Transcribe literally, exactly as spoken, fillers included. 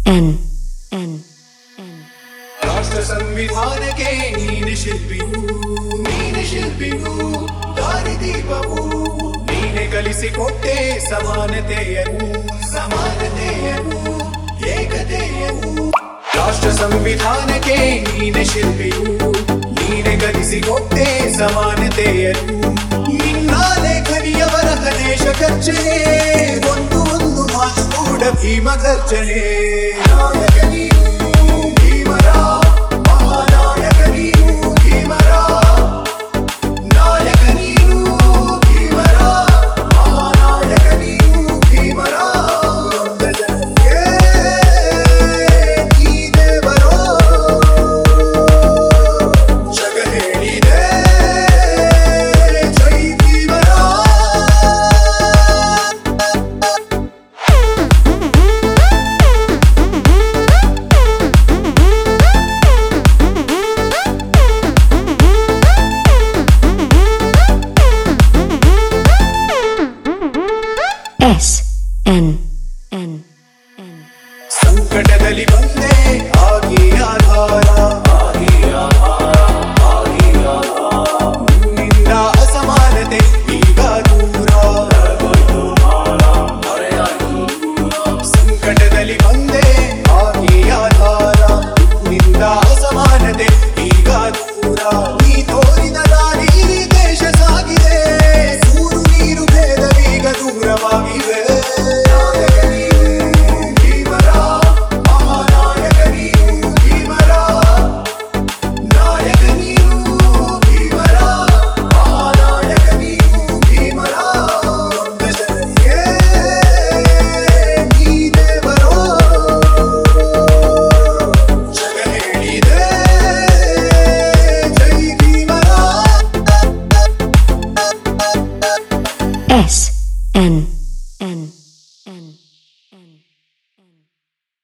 N N N ರಾಷ್ಟ್ರ ಸಂವಿಧಾನಕ್ಕೆ ನೀನೆ ಶಿಲ್ಪಿಯು ನೀನೆ ಶಿಲ್ಪಿಯು ದಾರಿದೀಪವು ನೀನೆ ಕಲಿಸಿಕೊಟ್ಟೆ ಸಮಾನತೆಯನ್ನು ಸಮಾನತೆಯನ್ನು ಏಕತೆಯನ್ನು ರಾಷ್ಟ್ರ ಸಂವಿಧಾನಕ್ಕೆ ನೀನೆ ಶಿಲ್ಪಿಯು ನೀನೆ ಕಲಿಸಿಕೊಟ್ಟೆ ಸಮಾನತೆಯನ್ನು ನಿನ್ನ ಲೇಖನಿಯ ಬರಹ ದೇಶ ಖರ್ಚನೆ ಒಂದು ಒಂದು ಮಾತು ಕೂಡ ಭೀಮ ಖರ್ಚನೆ ನಾಯಕ ನೀನು ಭೀಮರ ಮಹಾನಾಯಕ ನೀನು ಭೀಮರ ನಾಯಕ ನೀನು ಭೀಮರ ಮಹಾನಾಯಕ ನೀನು ಭೀಮರ ಜನಕ್ಕೆ ನೀನೆ ಬರೋ ಜಗ ಹೇಳಿದೆ ಜೈ ಭೀಮರ S N N N ಸಂಕಟದಲ್ಲಿ ಬಂದೆ ಆಗಿ ಆಧಾರ ಆಗಿ ಆಧಾರ ಆಗಿ ಆಧಾರ ನಿನ್ನಿಂದ ಅಸಮಾನತೆ ಈಗ ದೂರ ಸಂಕಟದಲ್ಲಿ ಬಂದೆ ಆಗಿ ಆಧಾರ ನಿನ್ನಿಂದ ಅಸಮಾನತೆ ಈಗ ದೂರ ನೀ ತೋರಿದ ದಾರಿ ದೇಶ ಸಾಗಿದೆ ಸೂರು ನೀರು ಭೇದವೀಗ ದೂರವಾಗಿವೆ ನಾಯಕ ನೀನು ಭೀಮರ ಮಹಾನಾಯಕ ನೀನು ಭೀಮರ ನಾಯಕ ನೀನು ಭೀಮರ ಮಹಾನಾಯಕ ನೀನು ಭೀಮರ ಜನರಿಗೆ ನೀನೆ ಬರೋ ಜಗ ಹೇಳಿದೆ ಜೈ ಭೀಮರ S